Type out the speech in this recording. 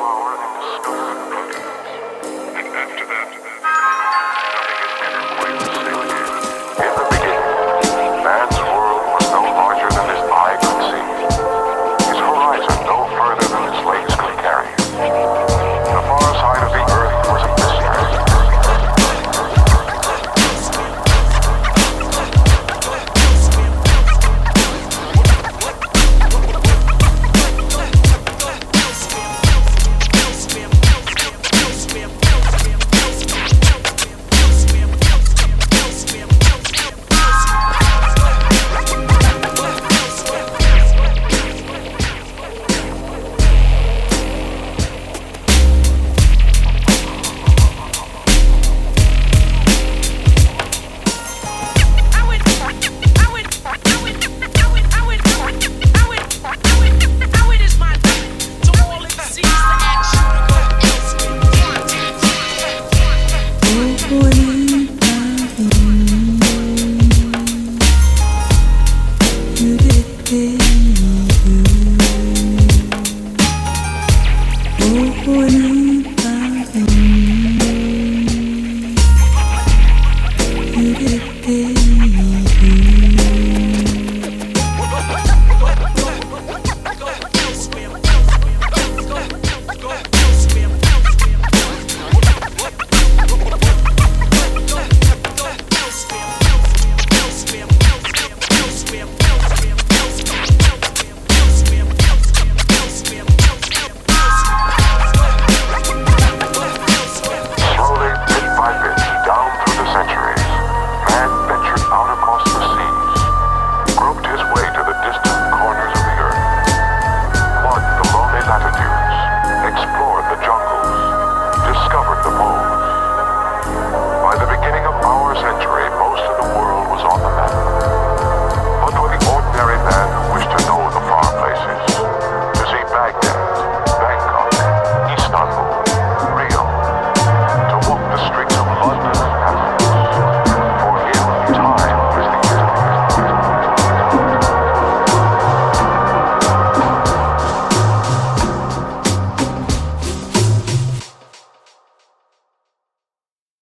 power and discovery. And after that, nothing is ever quite the same again. In the beginning, man's world was no larger than his eye could see. His horizon no further than his legs could carry him. The far side of the earth was a mystery. Morning.